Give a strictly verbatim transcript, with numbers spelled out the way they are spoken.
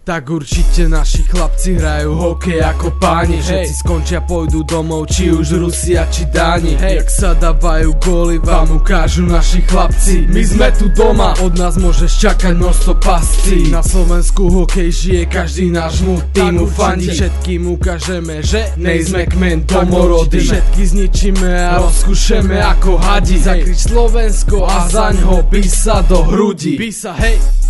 tak určite naši chlapci hrajú hokej ako páni. Všetci skončia, pôjdu domov, či už Rusia, či Dáni. Jak sa dávajú góly, vám ukážu naši chlapci. My sme tu doma, od nás môžeš čakať množstvo pascí. Na Slovensku hokej žije, každý nášmu týmu fandí. Všetkým ukážeme, že nejsme kmen domorody. Všetky zničíme a rozkúšeme ako hadi. Zakrič Slovensko a zaňho písa do hrudi. Písa hej.